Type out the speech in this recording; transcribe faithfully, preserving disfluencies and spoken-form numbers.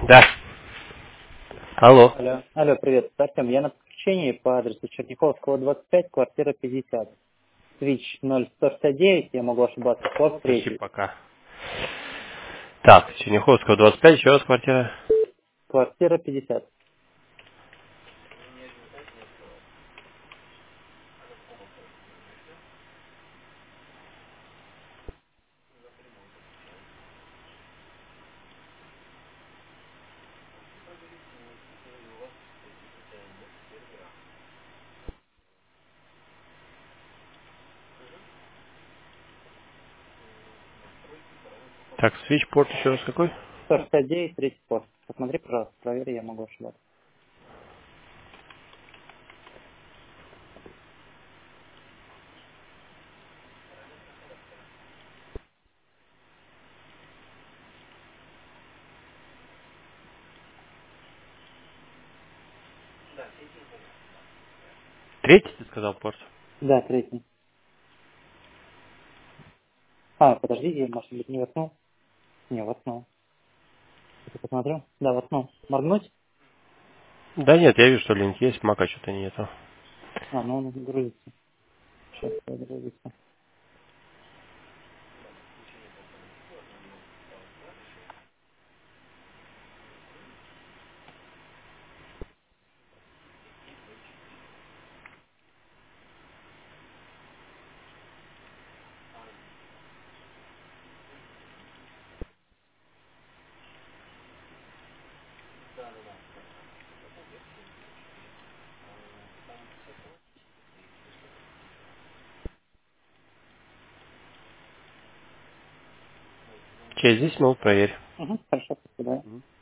Да. Алло. Алло. Алло, привет, это Артем. Я на подключении по адресу Черняховского, двадцать пять, квартира пятьдесят. Свич ноль сто шестьдесят девять, я могу ошибаться, пост Ищи третий. пока. Так, Черняховского двадцать пять, еще раз квартира. Квартира пятьдесят. Так, свитчпорт еще раз какой? сто шестьдесят девять, третий пост. Посмотри, пожалуйста, проверь, я могу ошибаться. Третий, ты сказал, порт? Да, третий. А, подожди, я, может быть, не воткнул? Не, воткнул. Я посмотрю. Да, воткнул. Моргнуть? Да нет, я вижу, что линк есть, мака что-то нету. А, ну он грузится. Сейчас грузится. Через десять минут проверь. Угу, хорошо, спасибо.